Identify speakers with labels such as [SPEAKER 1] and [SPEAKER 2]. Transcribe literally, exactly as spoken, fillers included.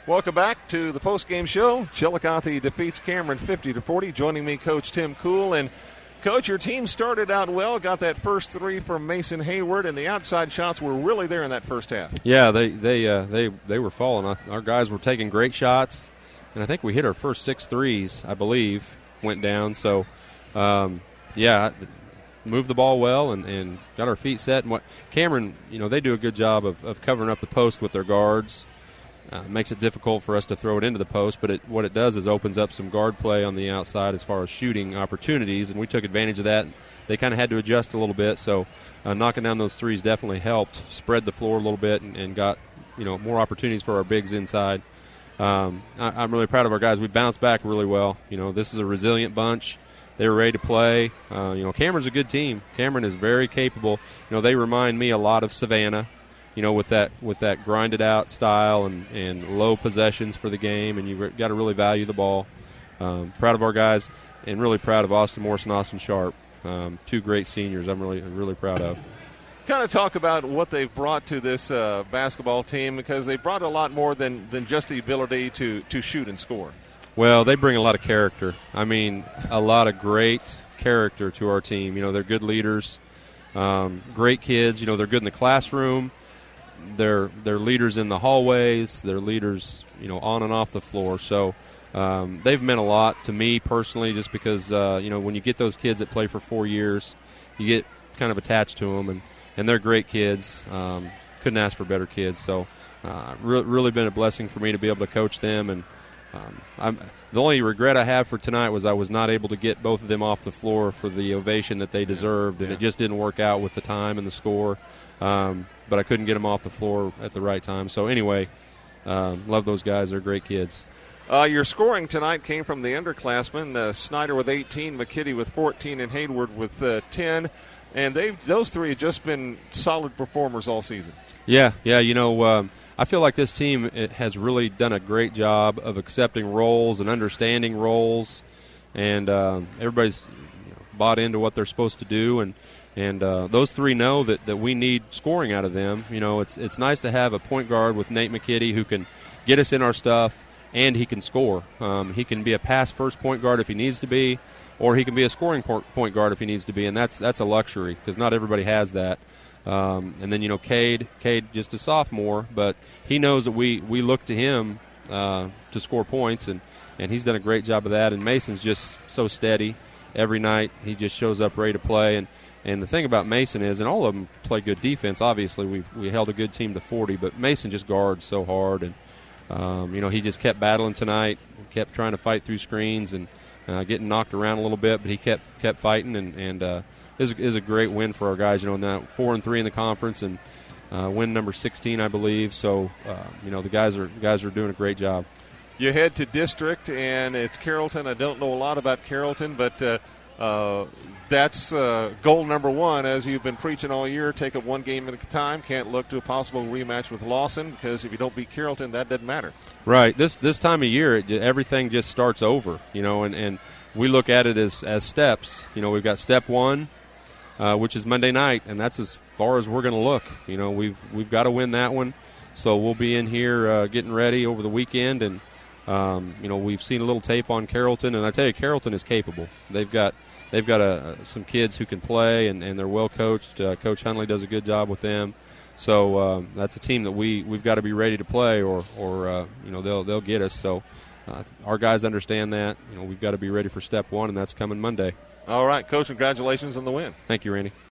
[SPEAKER 1] Welcome back to the post-game show. Chillicothe defeats Cameron fifty to forty. Joining me, Coach Tim Cool. And, Coach, your team started out well, got that first three from Mason Hayward, and the outside shots were really there in that first half.
[SPEAKER 2] Yeah, they they uh, they they were falling. Our guys were taking great shots, and I think we hit our first six threes, I believe, went down. So, um, yeah, moved the ball well and, and got our feet set. And what Cameron, you know, they do a good job of, of covering up the post with their guards. Uh, makes it difficult for us to throw it into the post, but it, what it does is opens up some guard play on the outside as far as shooting opportunities, and we took advantage of that. They kind of had to adjust a little bit, so uh, knocking down those threes definitely helped spread the floor a little bit and, and got, you know, more opportunities for our bigs inside. Um, I, I'm really proud of our guys. We bounced back really well. You know, this is a resilient bunch. They were ready to play. Uh, you know, Cameron's a good team. Cameron is very capable. You know, they remind me a lot of Savannah. You know, with that with that grinded out style and, and low possessions for the game, and you've got to really value the ball. Um, proud of our guys, and really proud of Austin Morris and Austin Sharp, um, two great seniors. I'm really really proud of.
[SPEAKER 1] Kind of talk about what they've brought to this uh, basketball team, because they brought a lot more than, than just the ability to, to shoot and score.
[SPEAKER 2] Well, they bring a lot of character. I mean, a lot of great character to our team. You know, they're good leaders, um, great kids. You know, they're good in the classroom. They're they're leaders in the hallways. They're leaders, you know, on and off the floor. So um, they've meant a lot to me personally, just because uh, you know, when you get those kids that play for four years, you get kind of attached to them, and, and they're great kids. Um, couldn't ask for better kids. So uh, re- really been a blessing for me to be able to coach them. And um, I'm, the only regret I have for tonight was I was not able to get both of them off the floor for the ovation that they deserved, and
[SPEAKER 1] yeah.
[SPEAKER 2] it just didn't work out with the time and the score. Um, but I couldn't get them off the floor at the right time. So anyway, uh, love those guys. They're great kids.
[SPEAKER 1] Uh, your scoring tonight came from the underclassmen, uh, Snyder with eighteen, McKitty with fourteen, and Hayward with uh, ten. And they those three have just been solid performers all season.
[SPEAKER 2] Yeah, yeah. You know, um, I feel like this team it has really done a great job of accepting roles and understanding roles. And um, everybody's you know, bought into what they're supposed to do. And And uh, those three know that, that we need scoring out of them. You know, it's it's nice to have a point guard with Nate McKitty who can get us in our stuff, and he can score. Um, he can be a pass-first point guard if he needs to be, or he can be a scoring point guard if he needs to be, and that's that's a luxury because not everybody has that. Um, and then, you know, Cade, Cade just a sophomore, but he knows that we, we look to him uh, to score points, and, and he's done a great job of that. And Mason's just so steady every night. He just shows up ready to play. And And the thing about Mason is, and all of them play good defense, obviously we we held a good team to forty, but Mason just guards so hard. And, um, you know, he just kept battling tonight, kept trying to fight through screens and uh, getting knocked around a little bit, but he kept kept fighting, and, and uh, is, is a great win for our guys. You know, now four and three in the conference and uh, win number sixteen, I believe. So, uh, you know, the guys are guys are doing a great job.
[SPEAKER 1] You head to district, and it's Carrollton. I don't know a lot about Carrollton, but uh, uh, that's uh, goal number one, as you've been preaching all year. Take it one game at a time. Can't look to a possible rematch with Lawson, because if you don't beat Carrollton, that doesn't matter.
[SPEAKER 2] Right. This this time of year, it, everything just starts over, you know, and, and we look at it as, as steps. You know, we've got step one, uh, which is Monday night, and that's as far as we're going to look. You know, we've we've got to win that one. So we'll be in here uh, getting ready over the weekend, and, um, you know, we've seen a little tape on Carrollton, and I tell you, Carrollton is capable. They've got They've got a, some kids who can play, and, and they're well coached. Uh, Coach Hunley does a good job with them. So um, that's a team that we we've got to be ready to play, or or uh, you know they'll they'll get us. So uh, our guys understand that. You know, we've got to be ready for step one, and that's coming Monday.
[SPEAKER 1] All right, Coach. Congratulations on the win.
[SPEAKER 2] Thank you, Randy.